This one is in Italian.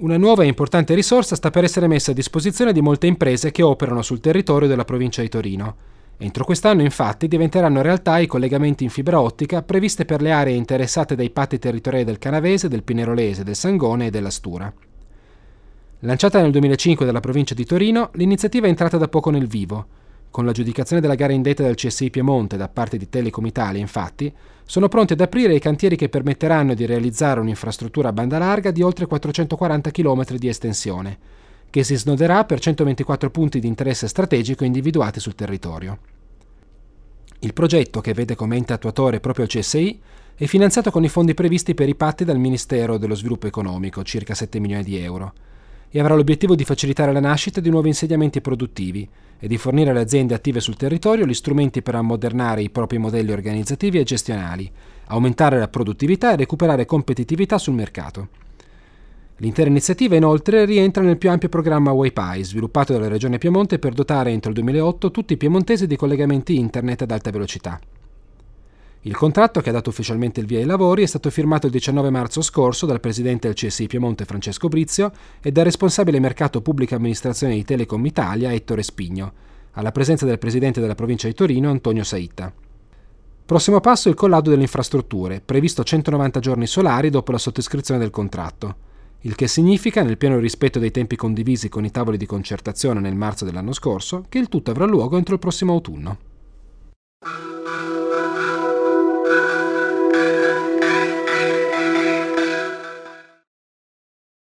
Una nuova e importante risorsa sta per essere messa a disposizione di molte imprese che operano sul territorio della provincia di Torino. Entro quest'anno, infatti, diventeranno realtà i collegamenti in fibra ottica previste per le aree interessate dai patti territoriali del Canavese, del Pinerolese, del Sangone e della Stura. Lanciata nel 2005 dalla provincia di Torino, l'iniziativa è entrata da poco nel vivo. Con l'aggiudicazione della gara indetta dal CSI Piemonte da parte di Telecom Italia, infatti, sono pronti ad aprire i cantieri che permetteranno di realizzare un'infrastruttura a banda larga di oltre 440 km di estensione, che si snoderà per 124 punti di interesse strategico individuati sul territorio. Il progetto, che vede come ente attuatore proprio il CSI, è finanziato con i fondi previsti per i patti dal Ministero dello Sviluppo Economico, circa 7 milioni di euro, e avrà l'obiettivo di facilitare la nascita di nuovi insediamenti produttivi e di fornire alle aziende attive sul territorio gli strumenti per ammodernare i propri modelli organizzativi e gestionali, aumentare la produttività e recuperare competitività sul mercato. L'intera iniziativa, inoltre, rientra nel più ampio programma Wi-Fi, sviluppato dalla Regione Piemonte per dotare entro il 2008 tutti i piemontesi di collegamenti internet ad alta velocità. Il contratto, che ha dato ufficialmente il via ai lavori, è stato firmato il 19 marzo scorso dal presidente del CSI Piemonte Francesco Brizio e dal responsabile mercato pubblica amministrazione di Telecom Italia Ettore Spigno, alla presenza del presidente della provincia di Torino Antonio Saitta. Prossimo passo il collaudo delle infrastrutture, previsto 190 giorni solari dopo la sottoscrizione del contratto, il che significa, nel pieno rispetto dei tempi condivisi con i tavoli di concertazione nel marzo dell'anno scorso, che il tutto avrà luogo entro il prossimo autunno.